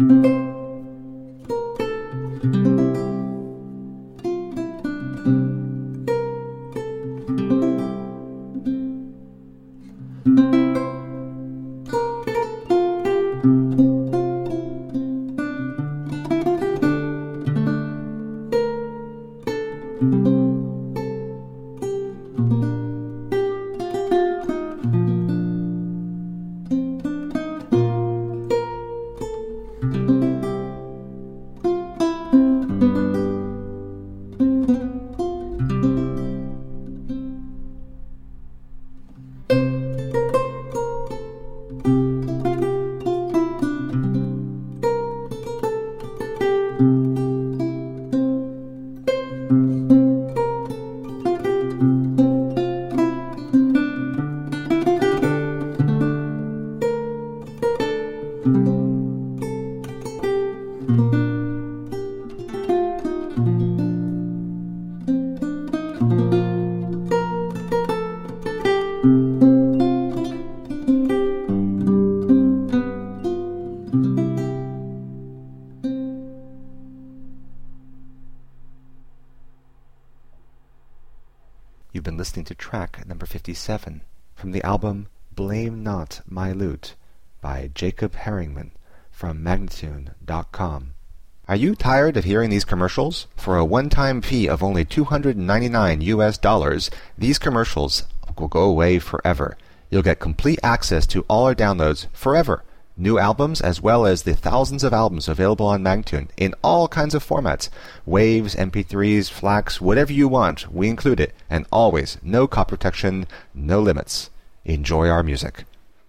You've been listening to track number 57 from the album Blame Not My Lute by Jacob Herringman from Magnatune.com. Are you tired of hearing these commercials? For a one-time fee of only $299 US, these commercials will go away forever. You'll get complete access to all our downloads forever. New albums as well as the thousands of albums available on Magnatune in all kinds of formats. Waves, MP3s, FLACs, whatever you want, we include it. And always, no copy protection, no limits. Enjoy our music.